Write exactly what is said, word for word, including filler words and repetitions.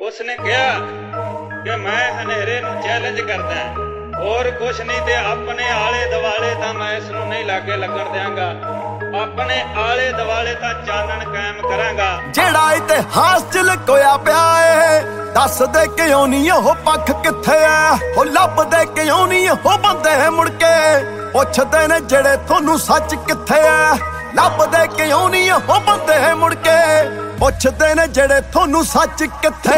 ਉਸਨੇ ਕਿਹਾ ਕਿ ਮੈਂ ਹਨੇਰੇ ਨੂੰ ਚੈਲੰਜ ਕਰਦਾ, ਹੋਰ ਕੁਛ ਨਹੀਂ ਤੇ ਆਪਣੇ ਆਲੇ ਦੁਆਲੇ ਤਾਂ ਮੈਂ ਇਸ ਨੂੰ ਨਹੀਂ ਲਾਗੇ ਲੱਗਣ ਦਿਆਂਗਾ, ਆਪਣੇ ਆਲੇ ਦੁਆਲੇ ਤਾਂ ਚਾਨਣ ਕਾਇਮ ਕਰਾਂਗਾ। ਜਿਹੜਾ ਇਤਿਹਾਸ ਚ ਲੁਕਿਆ ਪਿਆ ਏ ਦੱਸ ਦੇ ਕਿਉਂ ਨਹੀਂ ਉਹ ਪੱਖ ਕਿੱਥੇ ਐ, ਉਹ ਲੱਭਦੇ ਕਿਉਂ ਨਹੀਂ ਉਹ ਬੰਦੇ ਮੁੜ ਕੇ, ਪੁੱਛਦੇ ਨੇ ਜਿਹੜੇ ਤੁਹਾਨੂੰ ਸੱਚ ਕਿੱਥੇ ਐ, ਲੱਭਦੇ ਕਿਉਂ ਨਹੀਂ ਉਹ ਬੰਦੇ ਮੁੜ ਕੇ, ਪੁੱਛਦੇ ਨੇ ਜਿਹੜੇ ਤੁਹਾਨੂੰ ਸੱਚ ਕਿੱਥੇ